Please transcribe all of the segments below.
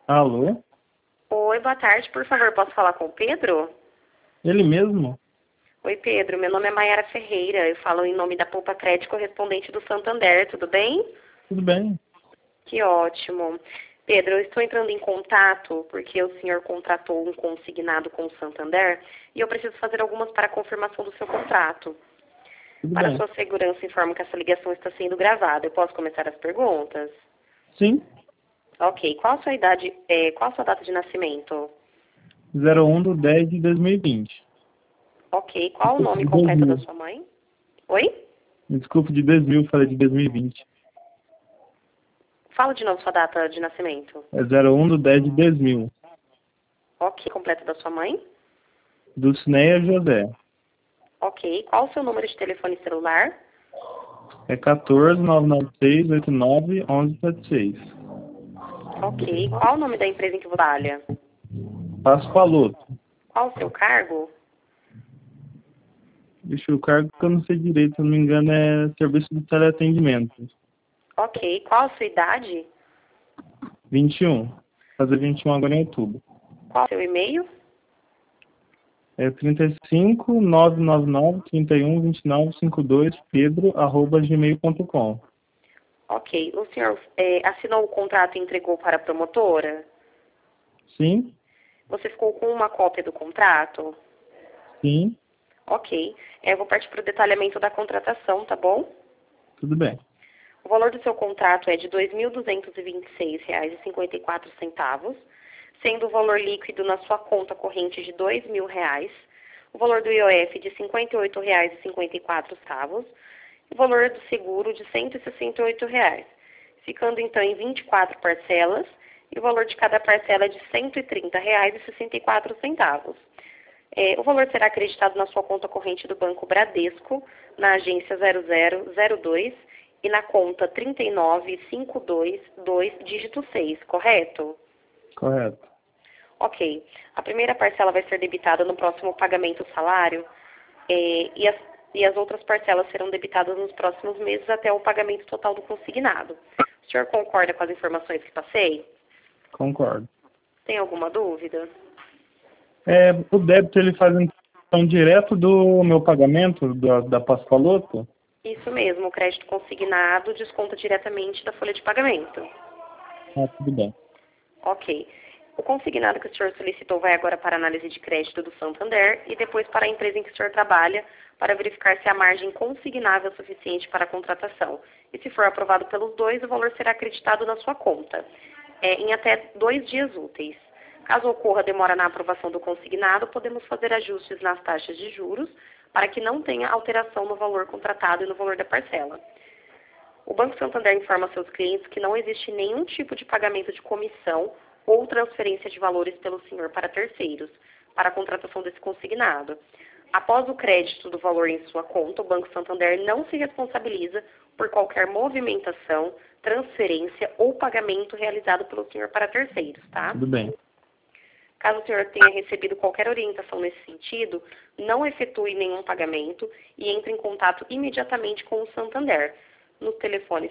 Alô? Oi, boa tarde. Por favor, posso falar com o Pedro? Ele mesmo? Oi, Pedro. Meu nome é Maiara Ferreira. Eu falo em nome da Poupa Crédito correspondente do Santander. Tudo bem? Tudo bem? Que ótimo. Pedro, eu estou entrando em contato porque o senhor contratou um consignado com o Santander e eu preciso fazer algumas para a confirmação do seu contrato. Tudo Para bem. sua segurança, informo que essa ligação está sendo gravada. Eu posso começar as perguntas? Sim. Ok. Qual a sua idade, qual a sua data de nascimento? 01/10/2020. Ok. Qual o Desculpa, nome de completo da 2000. sua mãe? Oi? Desculpa, de 2000, falei de 2020. Fala de novo sua data de nascimento. É 01/10/2000. Ok. Completo da sua mãe? Dulcineia José. Ok. Qual o seu número de telefone celular? É 14 996 89 1176. Ok. Qual o nome da empresa em que você trabalha? Passo Paloto. Qual o seu cargo? Deixa o cargo que eu não sei direito, se eu não me engano, é serviço de teleatendimento. Ok. Qual a sua idade? 21. Fazer 21 agora em outubro. Qual o seu e-mail? É 35 999 31 29 52 pedro@gmail.com. Ok. O senhor assinou o contrato e entregou para a promotora? Sim, Você ficou com uma cópia do contrato? sim, Ok. Eu vou partir para o detalhamento da contratação, tá bom? tudo bem. O valor do seu contrato é de R$ 2.226,54, sendo o valor líquido na sua conta corrente de R$ 2.000, o valor do IOF de R$ 58,54, e o valor do seguro de R$ 168, ficando então em 24 parcelas, e o valor de cada parcela é de R$ 130,64. O valor será acreditado na sua conta corrente do Banco Bradesco, na agência 0002 e na conta 39522, dígito 6, correto? Correto. Ok. A primeira parcela vai ser debitada no próximo pagamento do salário e as outras parcelas serão debitadas nos próximos meses até o pagamento total do consignado. O senhor concorda com as informações que passei? Concordo. Tem alguma dúvida? O débito ele faz então direto do meu pagamento da Pascoaloto? Isso mesmo, o crédito consignado desconta diretamente da folha de pagamento. Ah, tudo bem. Ok. O consignado que o senhor solicitou vai agora para a análise de crédito do Santander e depois para a empresa em que o senhor trabalha para verificar se a margem consignável é suficiente para a contratação. E se for aprovado pelos dois, o valor será acreditado na sua conta, em até 2 dias úteis. Caso ocorra demora na aprovação do consignado, podemos fazer ajustes nas taxas de juros para que não tenha alteração no valor contratado e no valor da parcela. O Banco Santander informa seus clientes que não existe nenhum tipo de pagamento de comissão ou transferência de valores pelo senhor para terceiros, para a contratação desse consignado. Após o crédito do valor em sua conta, o Banco Santander não se responsabiliza por qualquer movimentação, transferência ou pagamento realizado pelo senhor para terceiros, tá? Tudo bem. Caso o senhor tenha recebido qualquer orientação nesse sentido, não efetue nenhum pagamento e entre em contato imediatamente com o Santander, nos telefones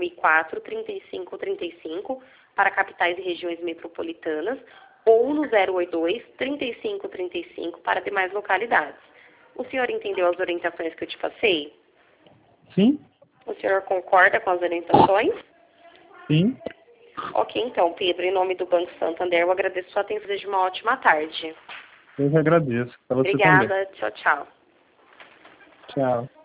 4004-3535 para capitais e regiões metropolitanas ou no 082-3535 para demais localidades. O senhor entendeu as orientações que eu te passei? Sim, O senhor concorda com as orientações? sim. Ok, então, Pedro, em nome do Banco Santander, eu agradeço a sua atenção e desejo uma ótima tarde. Eu que agradeço. Para você também. Obrigada, tchau, tchau. Tchau.